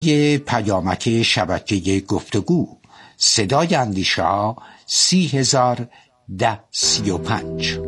پیامک شبکه گفتگو صدای اندیشه‌ها 30,1035.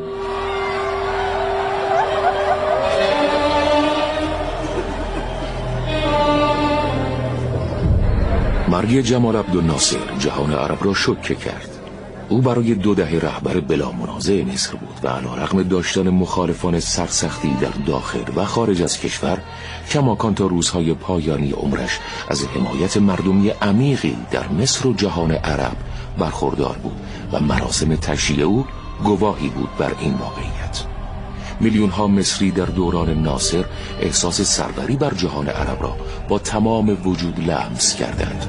مرگ جمال عبدالناصر جهان عرب را شوکه کرد. او برای 2 دهه رهبر بلا منازع مصر بود و علیرغم داشتن مخالفان سرسختی در داخل و خارج از کشور، کماکان تا روزهای پایانی عمرش از حمایت مردمی عمیقی در مصر و جهان عرب برخوردار بود و مراسم تشییع او گواهی بود بر این واقعیت. میلیون‌ها مصری در دوران ناصر احساس سروری بر جهان عرب را با تمام وجود لمس کردند.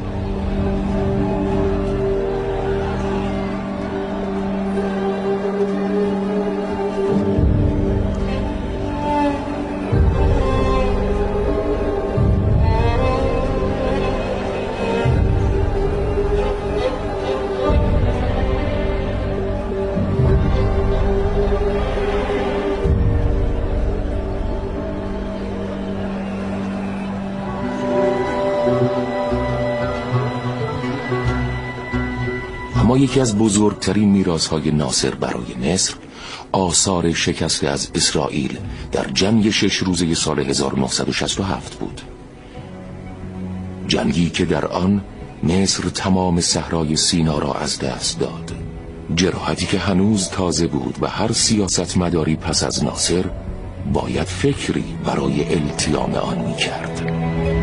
اما یکی از بزرگترین میراث‌های ناصر برای مصر آثار شکست از اسرائیل در جنگ 6 روزه سال 1967 بود. جنگی که در آن مصر تمام صحرای سینا را از دست داد. جراحتی که هنوز تازه بود و هر سیاستمداری پس از ناصر باید فکری برای التیام آن می‌کرد.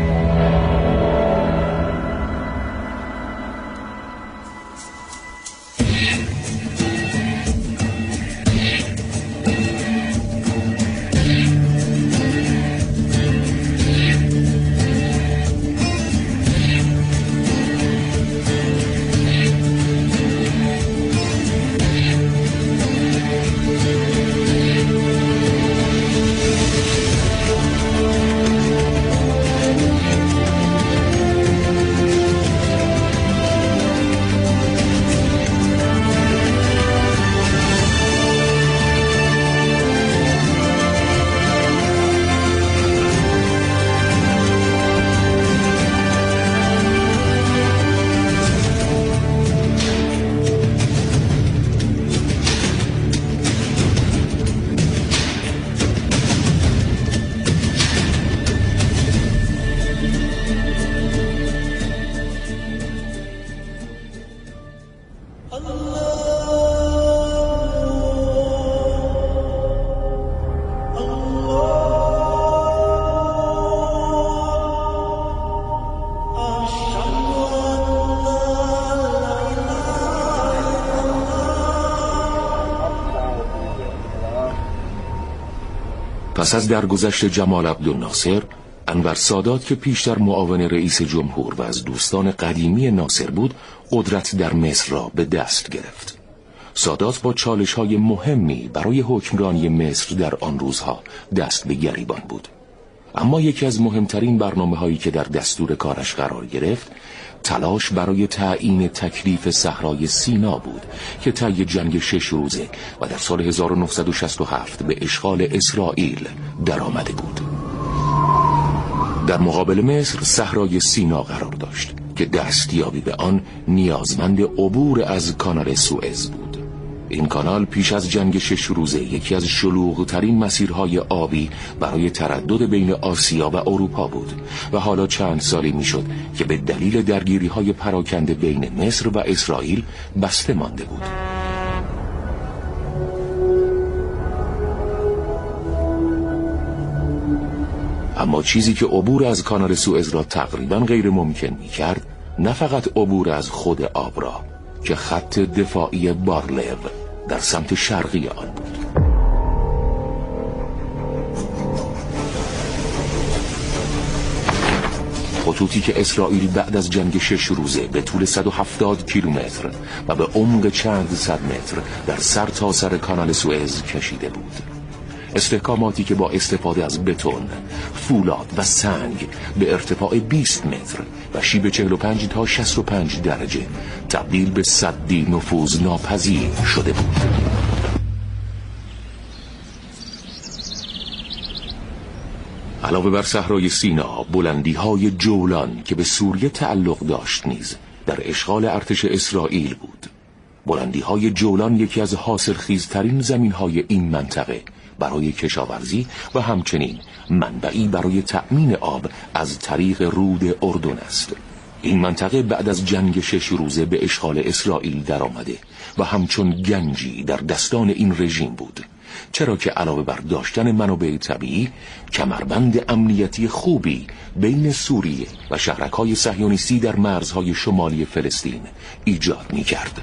پس از درگذشت جمال عبدالناصر، انور سادات که پیشتر معاون رئیس جمهور و از دوستان قدیمی ناصر بود، قدرت در مصر را به دست گرفت. سادات با چالش‌های مهمی برای حکمرانی مصر در آن روزها دست به گریبان بود. اما یکی از مهمترین برنامه‌هایی که در دستور کارش قرار گرفت، تلاش برای تعیین تکلیف صحرای سینا بود که طی جنگ 6 روزه و در سال 1967 به اشغال اسرائیل درآمده بود. در مقابل مصر صحرای سینا قرار داشت که دستیابی به آن نیازمند عبور از کانال سوئز بود. این کانال پیش از جنگ 6 روزه یکی از شلوغ‌ترین مسیرهای آبی برای تردد بین آسیا و اروپا بود و حالا چند سالی میشد که به دلیل درگیری‌های پراکنده بین مصر و اسرائیل بسته مانده بود. اما چیزی که عبور از کانال سوئز را تقریباً غیر ممکن می‌کرد، نه فقط عبور از خود آب را، که خط دفاعی بارلو در سمت شرقی آن بود. خطوطی که اسرائیل بعد از جنگ 6 روزه به طول 170 کیلومتر و به عمق چند صد متر در سر تا سر کانال سوئز کشیده بود. استحکاماتی که با استفاده از بتون، فولاد و سنگ به ارتفاع 20 متر و شیب 45 تا 65 درجه تبدیل به سدی نفوذ ناپذیر شده بود. علاوه بر صحرای سینا، بلندی‌های جولان که به سوریه تعلق داشت نیز در اشغال ارتش اسرائیل بود. بلندی‌های جولان یکی از حاصلخیزترین زمین‌های این منطقه برای کشاورزی و همچنین منبعی برای تأمین آب از طریق رود اردن است. این منطقه بعد از جنگ 6 روزه به اشغال اسرائیل درآمده و همچون گنجی در دستان این رژیم بود، چرا که علاوه بر داشتن منابع طبیعی، کمربند امنیتی خوبی بین سوریه و شهرک‌های صهیونیستی در مرزهای شمالی فلسطین ایجاد می‌کرد.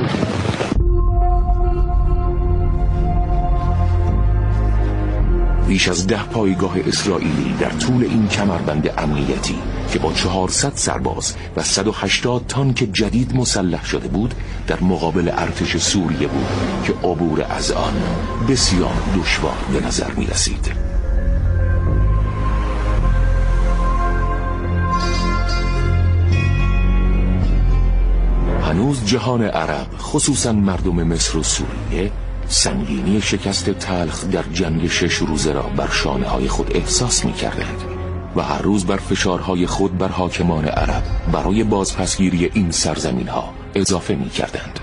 بیش از 10 پایگاه اسرائیلی در طول این کمربند امنیتی که با 400 سرباز و 180 تانک جدید مسلح شده بود در مقابل ارتش سوریه بود که عبور از آن بسیار دشوار به نظر می رسید. هنوز جهان عرب، خصوصا مردم مصر و سوریه، سنگینی شکست تلخ در جنگ 6 روزه را بر شانه‌های خود احساس می‌کردند و هر روز بر فشارهای خود بر حاکمان عرب برای بازپسگیری این سرزمین‌ها اضافه می‌کردند.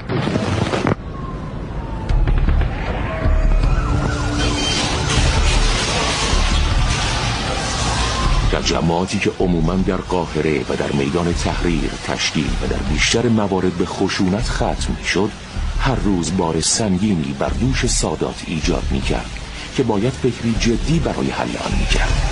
در جماعتی که عموماً در قاهره و در میدان تحریر تشکیل و در بیشتر موارد به خشونت ختم می‌شد، هر روز بار سنگینی بر دوش سادات ایجاد می‌کرد که باید فکری جدی برای حل آن می‌کرد.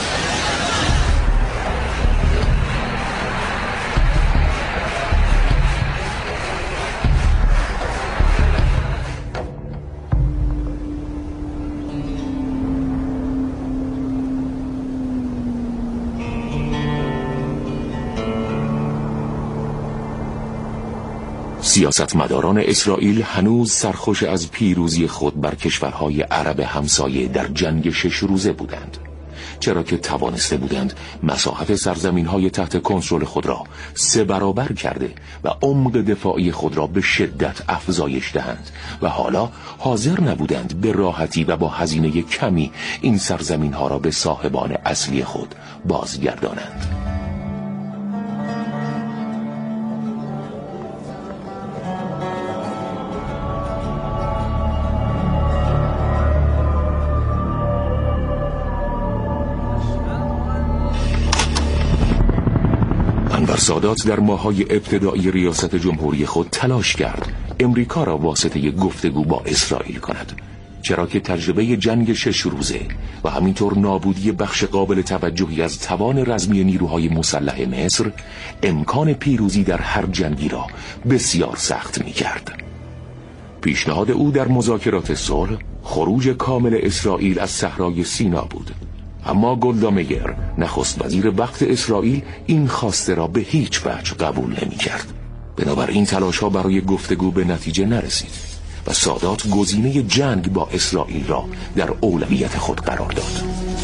سیاستمداران اسرائیل هنوز سرخوش از پیروزی خود بر کشورهای عرب همسایه در جنگ 6 روزه بودند، چرا که توانسته بودند مساحت سرزمین‌های تحت کنترل خود را 3 برابر کرده و عمق دفاعی خود را به شدت افزایش دهند و حالا حاضر نبودند به راحتی و با هزینه کمی این سرزمین‌ها را به صاحبان اصلی خود بازگردانند. سادات در ماه‌های ابتدایی ریاست جمهوری خود تلاش کرد امریکا را واسطه گفتگو با اسرائیل کند، چرا که تجربه جنگ 6 روزه و همینطور نابودی بخش قابل توجهی از توان رزمی نیروهای مسلح مصر امکان پیروزی در هر جنگی را بسیار سخت می‌کرد. پیشنهاد او در مذاکرات صلح خروج کامل اسرائیل از صحرای سینا بود، اما گولدا میر نخست وزیر وقت اسرائیل این خواسته را به هیچ وجه قبول نمی کرد. بنابراین تلاش‌ها برای گفتگو به نتیجه نرسید و سادات گزینه جنگ با اسرائیل را در اولویت خود قرار داد.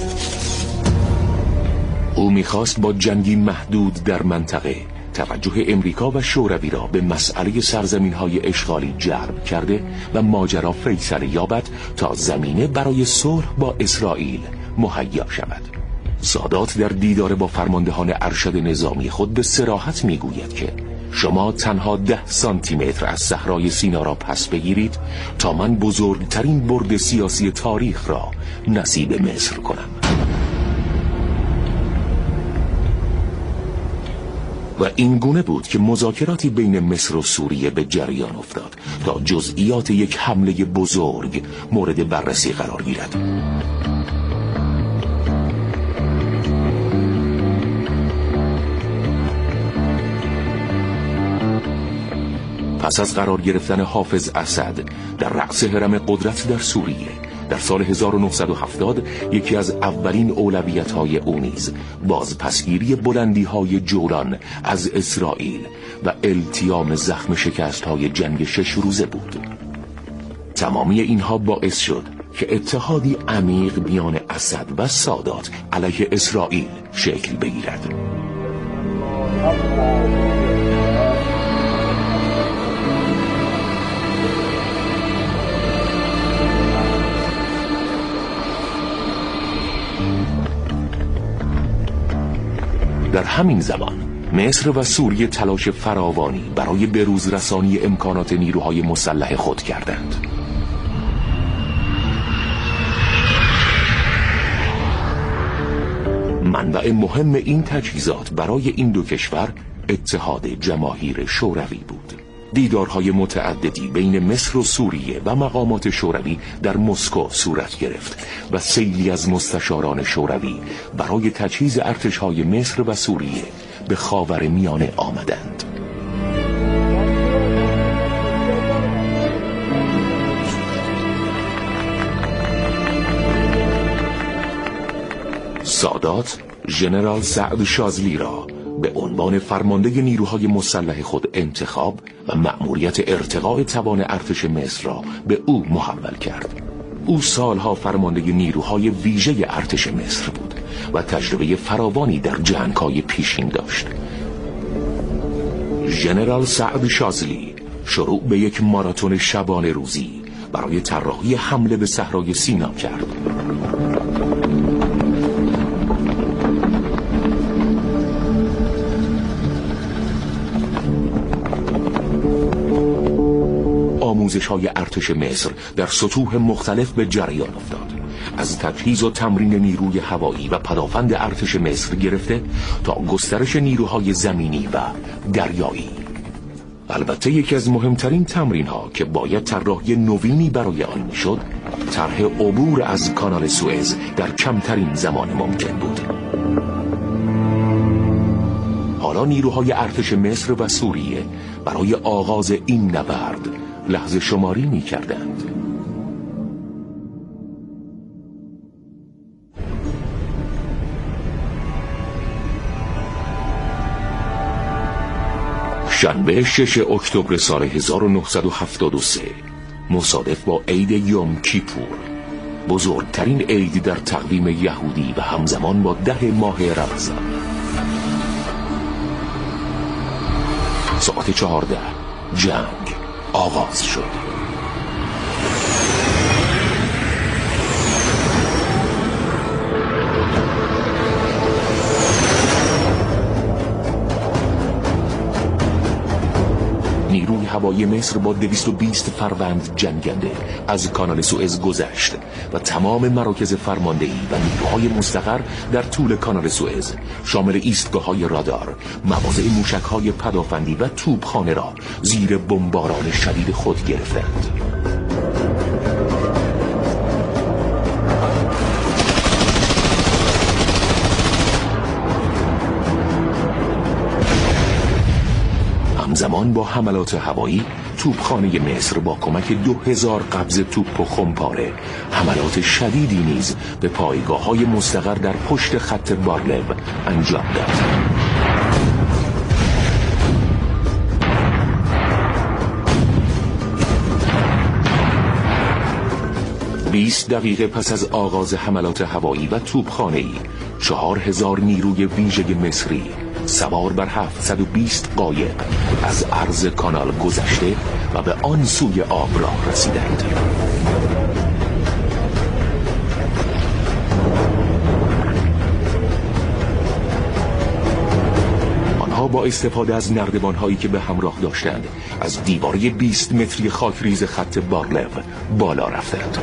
او می‌خواست با جنگی محدود در منطقه توجه امریکا و شوروی را به مسئله سرزمین‌های اشغالی جلب کرده و ماجرا فیصله یابد تا زمینه برای صلح با اسرائیل مهیا شود. سادات در دیدار با فرماندهان ارشد نظامی خود به صراحت میگوید که شما تنها 10 سانتی متر از صحرای سینا را پس بگیرید تا من بزرگترین برد سیاسی تاریخ را نصیب مصر کنم. و این گونه بود که مذاکراتی بین مصر و سوریه به جریان افتاد تا جزئیات یک حمله بزرگ مورد بررسی قرار گیرد. پس از قرار گرفتن حافظ اسد در رأس هرم قدرت در سوریه در سال 1970 یکی از اولین اولویت‌های او نیز بازپسگیری بلندی‌های جولان از اسرائیل و التیام زخم شکست‌های جنگ 6 روزه بود. تمامی اینها باعث شد که اتحادی عمیق میان اسد و سادات علیه اسرائیل شکل بگیرد. همین زمان مصر و سوریه تلاش فراوانی برای بروز رسانی امکانات نیروهای مسلح خود کردند. منبع مهم این تجهیزات برای این دو کشور اتحاد جماهیر شوروی بود. دیدارهای متعددی بین مصر و سوریه و مقامات شوروی در مسکو صورت گرفت و سیلی از مستشاران شوروی برای تجهیز ارتش‌های مصر و سوریه به خاورمیانه آمدند. سادات ژنرال سعد شاذلی را به عنوان فرمانده نیروهای مسلح خود انتخاب و مأموریت ارتقاء توان ارتش مصر را به او محول کرد. او سالها فرمانده نیروهای ویژه ارتش مصر بود و تجربه فراوانی در جنگ‌های پیشین داشت. ژنرال سعد شاذلی شروع به یک ماراتون شبانه روزی برای طراحی حمله به صحرای سینا کرد. آموزش‌های ارتش مصر در سطوح مختلف به جریان افتاد. از تجهیز و تمرین نیروی هوایی و پدافند ارتش مصر گرفته تا گسترش نیروهای زمینی و دریایی. البته یکی از مهمترین تمرین‌ها که باید طراحی نوینی برای آن میشد، طرح عبور از کانال سوئز در کمترین زمان ممکن بود. حالا نیروهای ارتش مصر و سوریه برای آغاز این نبرد لحظه شماری می کردند. شنبه 6 اکتبر سال 1973 مصادف با عید یوم کیپور، بزرگترین عید در تقویم یهودی و همزمان با 10 ماه رمضان. ساعت 14 جنگ آغاز شد. نیروی هوایی مصر با 220 فروند جنگنده از کانال سوئز گذشت و تمام مراکز فرماندهی و نیروهای مستقر در طول کانال سوئز شامل ایستگاه‌های رادار، مواضع موشک‌های پدافندی و توپخانه را زیر بمباران شدید خود گرفتند. همزمان با حملات هوایی، توپخانه مصر با کمک 2000 قبض توپ و خمپاره حملات شدیدی نیز به پایگاه‌های مستقر در پشت خط بارلو انجام داد. 20 دقیقه پس از آغاز حملات هوایی و توپخانه‌ای 4000 نیروی ویژه مصری سوار بر 720 قایق از عرض کانال گذشته و به آن سوی آب راه رسیدند. آنها با استفاده از نردبان‌هایی که به همراه داشتند از دیواره 20 متری خاکریز خط بارلو بالا رفتند.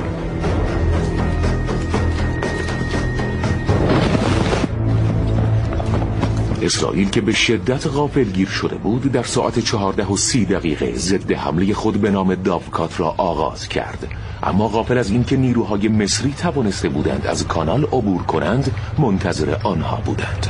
اسرائیل که به شدت غافلگیر شده بود در ساعت 14:30 ضد حمله خود به نام داوکات را آغاز کرد، اما غافل از اینکه نیروهای مصری توانسته بودند از کانال عبور کنند منتظر آنها بودند.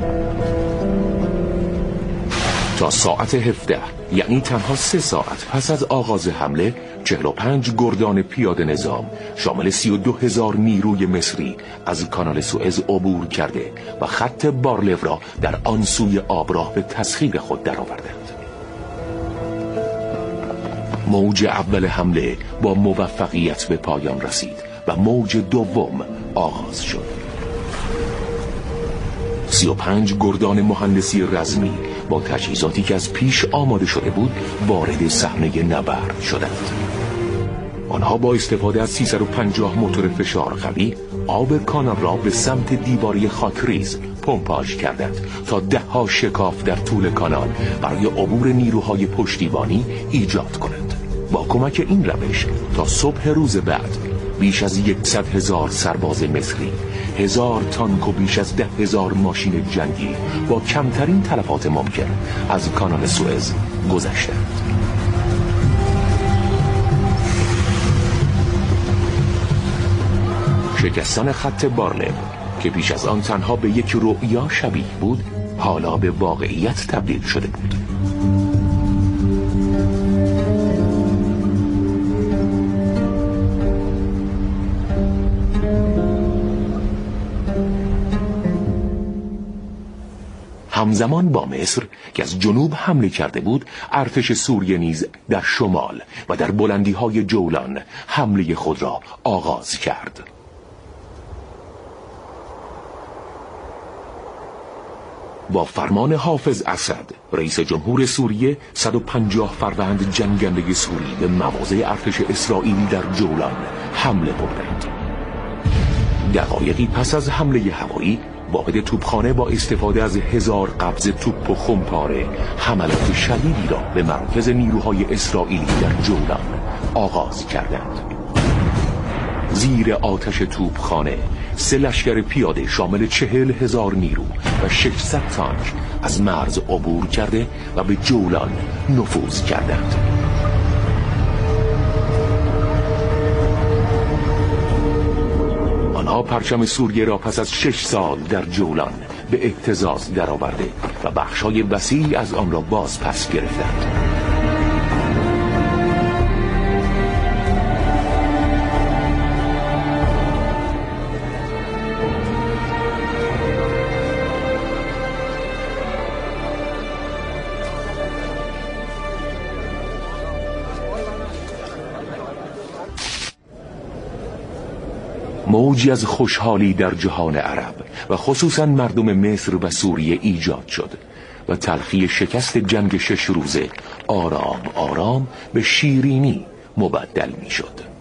تا ساعت 17 یعنی تنها 3 ساعت پس از آغاز حمله 45 گردان پیاده نظام شامل 32,000 نیروی مصری از کانال سوئز عبور کرده و خط بارلو را در آن سوی آبراه به تسخیر خود درآوردند. موج اول حمله با موفقیت به پایان رسید و موج دوم آغاز شد. 35 گردان مهندسی رزمی با تجهیزاتی که از پیش آماده شده بود وارد صحنه نبرد شدند. آنها با استفاده از 350 موتور فشار قوی آب کانال را به سمت دیواری خاکریز پمپاژ کردند تا 10 شکاف در طول کانال برای عبور نیروهای پشتیبانی ایجاد کنند. با کمک این روش تا صبح روز بعد بیش از 100,000 سرباز مصری، 1000 تانک و بیش از 10,000 ماشین جنگی با کمترین تلفات ممکن از کانال سوئز گذشتند. شکستن خط بارلو که پیش از آن تنها به یک رؤیا شبیه بود حالا به واقعیت تبدیل شده بود. همزمان با مصر که از جنوب حمله کرده بود، ارتش سوریه نیز در شمال و در بلندی‌های جولان حمله خود را آغاز کرد. با فرمان حافظ اسد، رئیس جمهور سوریه 150 فروند جنگنده سوری به مواضع ارتش اسرائیل در جولان حمله بردند. دقایقی پس از حمله هوایی، واحد توپخانه با استفاده از 1000 قبض توپ و خمپاره حملات شدیدی را به مراکز نیروهای اسرائیلی در جولان آغاز کردند. زیر آتش توپخانه 3 لشکر پیاده شامل 40,000 نیرو و 600 تانک از مرز عبور کرده و به جولان نفوذ کردند. آنها پرچم سوریه را پس از 6 سال در جولان به اهتزاز درآورده و بخش‌های وسیعی از آن را باز پس گرفتند. موجی از خوشحالی در جهان عرب و خصوصا مردم مصر و سوریه ایجاد شد و تلخی شکست جنگ 6 روزه آرام آرام به شیرینی مبدل می شد.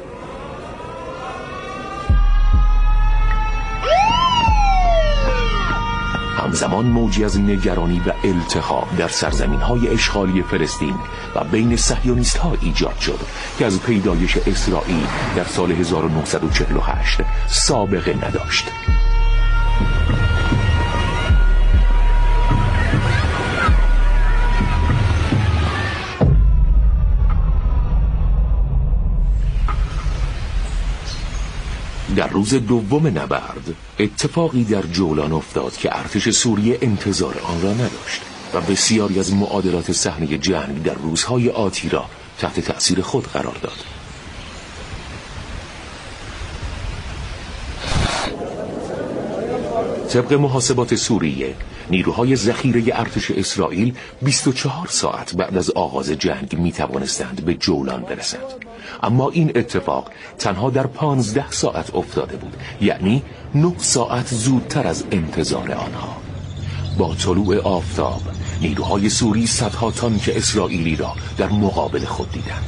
همزمان موجی از نگرانی و التهاب در سرزمین‌های اشغالی فلسطین و بین صهیونیست‌ها ایجاد شد که از پیدایش اسرائیل در سال 1948 سابقه نداشت. در روز دوم نبرد اتفاقی در جولان افتاد که ارتش سوریه انتظار آن را نداشت و بسیاری از معادلات صحنه جنگ در روزهای آتی را تحت تأثیر خود قرار داد. طبق محاسبات سوریه، نیروهای ذخیره ارتش اسرائیل 24 ساعت بعد از آغاز جنگ می توانستند به جولان برسند، اما این اتفاق تنها در 15 ساعت افتاده بود، یعنی 9 ساعت زودتر از انتظار آنها. با طلوع آفتاب نیروهای سوری صدها تانک اسرائیلی را در مقابل خود دیدند.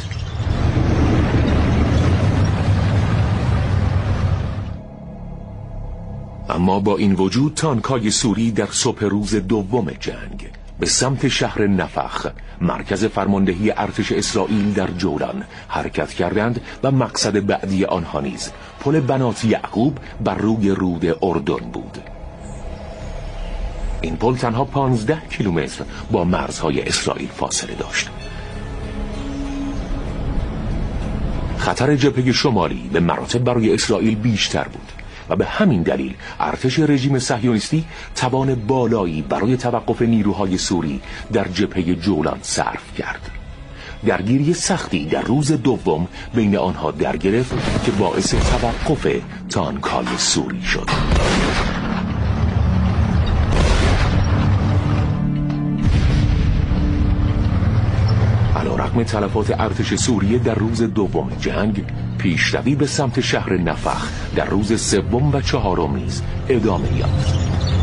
اما با این وجود تانک‌های سوری در صبح روز دوم جنگ به سمت شهر نفخ، مرکز فرماندهی ارتش اسرائیل در جولان، حرکت کردند و مقصد بعدی آنها نیز پل بنات یعقوب بر روی رود اردن بود. این پل تنها 15 کیلومتر با مرزهای اسرائیل فاصله داشت. خطر جبهه شمالی به مراتب برای اسرائیل بیشتر بود و به همین دلیل ارتش رژیم صهیونیستی توان بالایی برای توقف نیروهای سوری در جبهه جولان صرف کرد. درگیری سختی در روز دوم بین آنها در گرفت که باعث توقف تانک‌های سوری شد. علیرغم تلفات ارتش سوریه در روز دوم جنگ، پیشروی به سمت شهر نفخ در روز سوم و چهارم نیز ادامه یافت.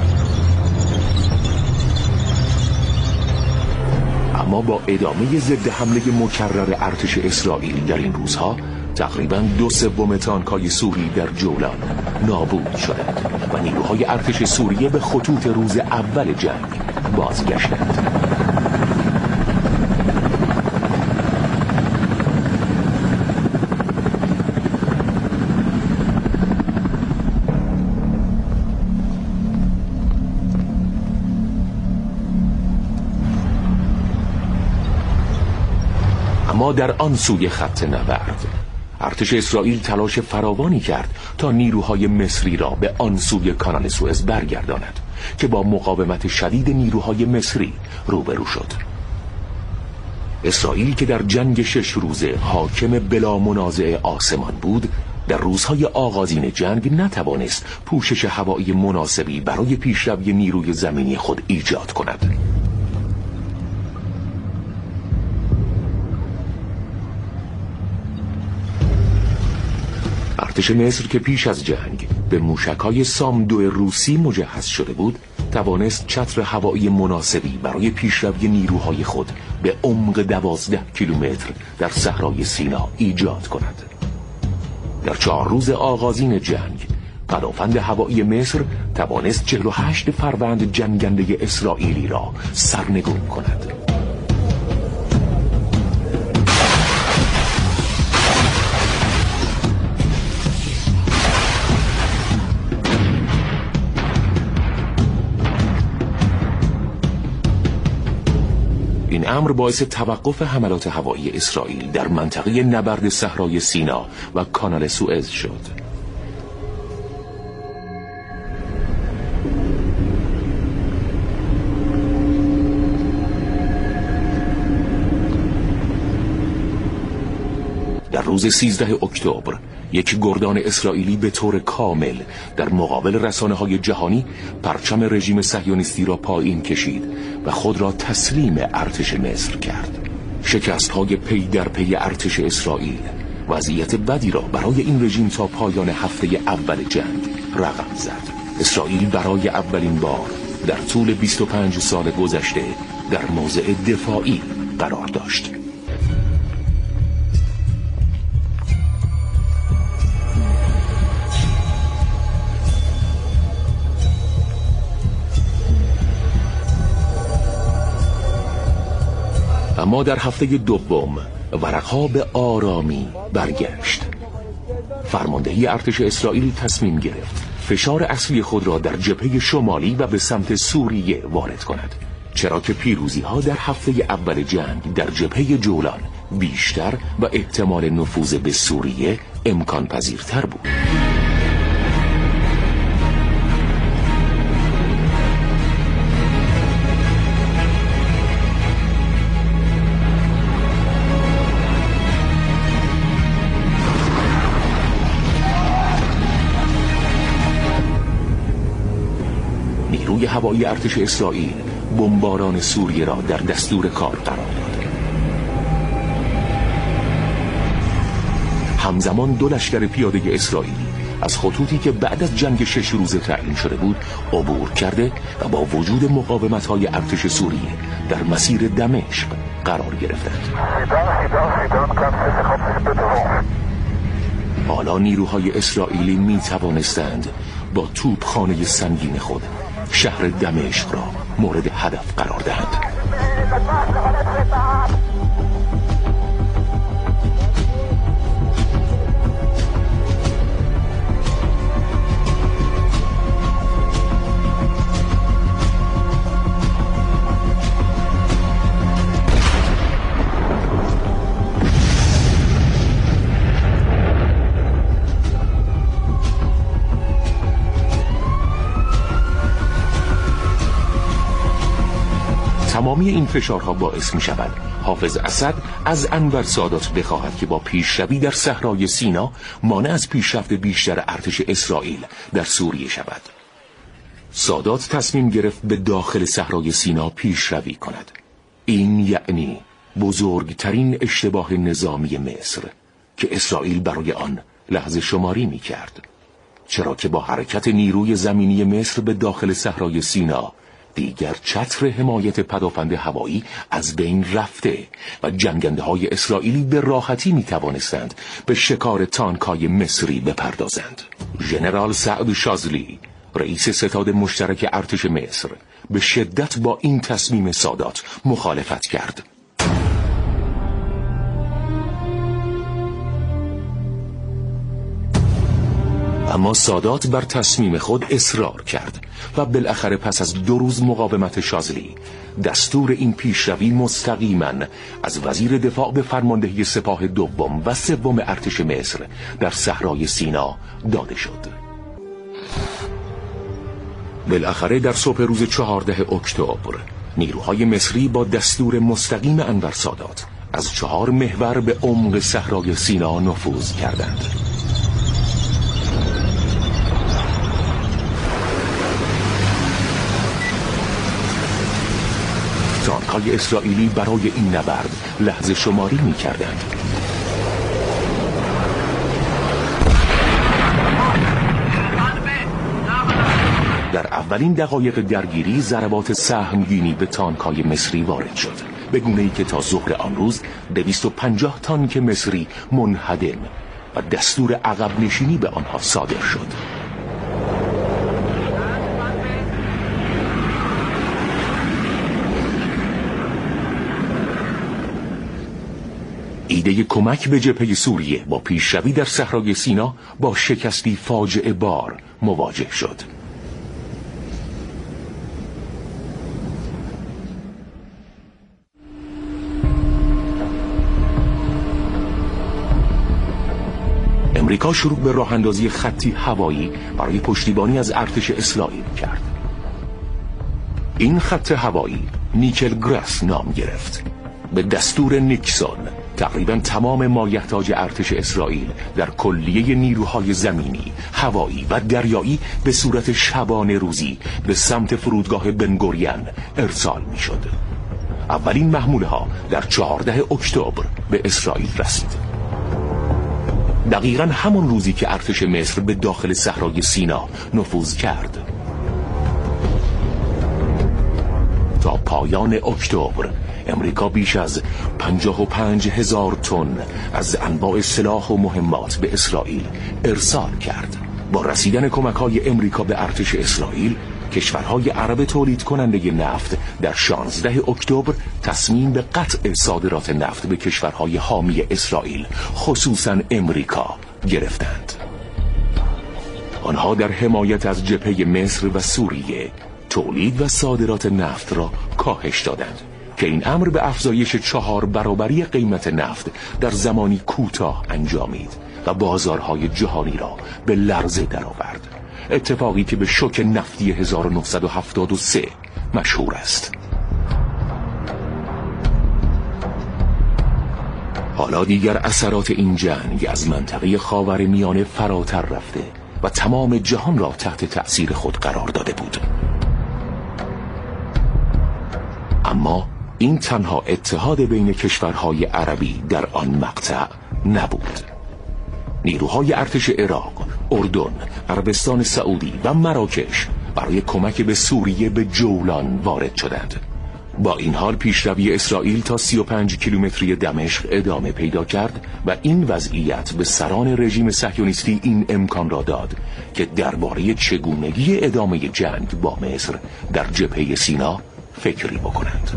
اما با ادامه ضد حمله مکرر ارتش اسرائیل در این روزها، تقریباً 2/3 تانک‌های سوری در جولان نابود شدند و نیروهای ارتش سوریه به خطوط روز اول جنگ بازگشتند. اما در آن سوی خط نبرد، ارتش اسرائیل تلاش فراوانی کرد تا نیروهای مصری را به آن سوی کانال سوئز برگرداند که با مقاومت شدید نیروهای مصری روبرو شد. اسرائیل که در جنگ 6 روزه حاکم بلا منازع آسمان بود، در روزهای آغازین جنگ نتوانست پوشش هوایی مناسبی برای پیشروی نیروی زمینی خود ایجاد کند. ارتش مصر که پیش از جنگ به موشک‌های سام 2 روسی مجهز شده بود، توانست چتر هوایی مناسبی برای پیشروی نیروهای خود به عمق 12 کیلومتر در صحرای سینا ایجاد کند. در 4 روز آغازین جنگ، پدافند هوایی مصر توانست 48 فروند جنگنده اسرائیلی را سرنگون کند. این امر باعث توقف حملات هوایی اسرائیل در منطقه نبرد صحرای سینا و کانال سوئز شد. در روز 13 اکتبر یک گردان اسرائیلی به طور کامل در مقابل رسانه‌های جهانی پرچم رژیم صهیونیستی را پایین کشید و خود را تسلیم ارتش مصر کرد. شکست‌های پی در پی ارتش اسرائیل وضعیت بدی را برای این رژیم تا پایان هفته اول جنگ رقم زد. اسرائیل برای اولین بار در طول 25 سال گذشته در موضع دفاعی قرار داشت. اما در هفته دوم ورقها به آرامی برگشت. فرماندهی ارتش اسرائیل تصمیم گرفت فشار اصلی خود را در جبهه شمالی و به سمت سوریه وارد کند، چرا که پیروزی ها در هفته اول جنگ در جبهه جولان بیشتر و احتمال نفوذ به سوریه امکان پذیرتر بود. نیروی هوایی ارتش اسرائیل بمباران سوریه را در دستور کار قرار داد. همزمان 2 لشکر پیاده اسرائیلی از خطوطی که بعد از جنگ 6 روزه تعیین شده بود عبور کرده و با وجود مقاومت‌های ارتش سوریه در مسیر دمشق قرار گرفتند. حالا نیروهای اسرائیلی می توانستند با توپخانه سنگین خود شهر دمشق را مورد هدف قرار دهند. تمامی این فشارها باعث می شود حافظ اسد از انور سادات بخواهد که با پیشروی در صحرای سینا مانع از پیشرفت بیشتر ارتش اسرائیل در سوریه شود. سادات تصمیم گرفت به داخل صحرای سینا پیشروی کند. این یعنی بزرگترین اشتباه نظامی مصر که اسرائیل برای آن لحظه شماری می کرد، چرا که با حرکت نیروی زمینی مصر به داخل صحرای سینا دیگر چتر حمایت پدافند هوایی از بین رفته و جنگنده های اسرائیلی به راحتی می توانستند به شکار تانکای مصری بپردازند. ژنرال سعد شاذلی، رئیس ستاد مشترک ارتش مصر، به شدت با این تصمیم سادات مخالفت کرد. اما سادات بر تصمیم خود اصرار کرد و بالاخره پس از 2 روز مقاومت شاذلی دستور این پیشروی مستقیما از وزیر دفاع به فرماندهی سپاه دوم و سوم ارتش مصر در صحرای سینا داده شد. بالاخره در صبح روز 14 اکتبر نیروهای مصری با دستور مستقیم انور سادات از 4 محور به عمق صحرای سینا نفوذ کردند. تانک‌های اسرائیلی برای این نبرد لحظه شماری می‌کردند. در اولین دقایق درگیری ضربات سهمگینی به تانک‌های مصری وارد شد، به گونه‌ای که تا ظهر آن روز 250 تانک مصری منهدم و دستور عقب نشینی به آنها صادر شد. ایده کمک به جبهه سوریه با پیشروی در صحرای سینا با شکستی فاجعه بار مواجه شد. امریکا شروع به راه اندازی خطی هوایی برای پشتیبانی از ارتش اسرائیل کرد. این خط هوایی نیکل گراس نام گرفت. به دستور نیکسون تقریبا تمام مایحتاج ارتش اسرائیل در کلیه نیروهای زمینی، هوایی و دریایی به صورت شبانه روزی به سمت فرودگاه بنگوریون ارسال می شد. اولین محموله ها در 14 اکتبر به اسرائیل رسید. دقیقا همون روزی که ارتش مصر به داخل صحرای سینا نفوذ کرد. تا پایان اکتبر امریکا بیش از 55,000 تن از انواع سلاح و مهمات به اسرائیل ارسال کرد. با رسیدن کمک‌های امریکا به ارتش اسرائیل، کشورهای عرب تولید کننده نفت در 16 اکتبر تصمیم به قطع صادرات نفت به کشورهای حامی اسرائیل، خصوصا امریکا، گرفتند. آنها در حمایت از جبهه مصر و سوریه تولید و صادرات نفت را کاهش دادند که این امر به افزایش 4 برابری قیمت نفت در زمانی کوتاه انجامید و بازارهای جهانی را به لرزه درآورد. اتفاقی که به شوک نفتی 1973 مشهور است. حالا دیگر اثرات این جنگ از منطقه خاورمیانه فراتر رفته و تمام جهان را تحت تأثیر خود قرار داده بود. اما این تنها اتحاد بین کشورهای عربی در آن مقطع نبود. نیروهای ارتش عراق، اردن، عربستان سعودی و مراکش برای کمک به سوریه به جولان وارد شدند. با این حال پیشروی اسرائیل تا 35 کیلومتری دمشق ادامه پیدا کرد و این وضعیت به سران رژیم صهیونیستی این امکان را داد که درباره چگونگی ادامه جنگ با مصر در جبهه سینا فکری بکنند.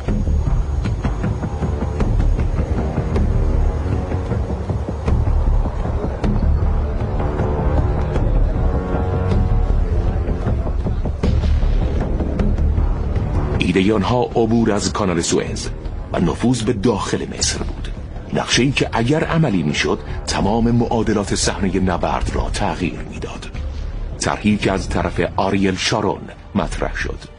ایده آنها عبور از کانال سوئز و نفوذ به داخل مصر بود. نقشه‌ای که اگر عملی میشد تمام معادلات صحنه نبرد را تغییر میداد. طرحی که از طرف آریل شارون مطرح شد.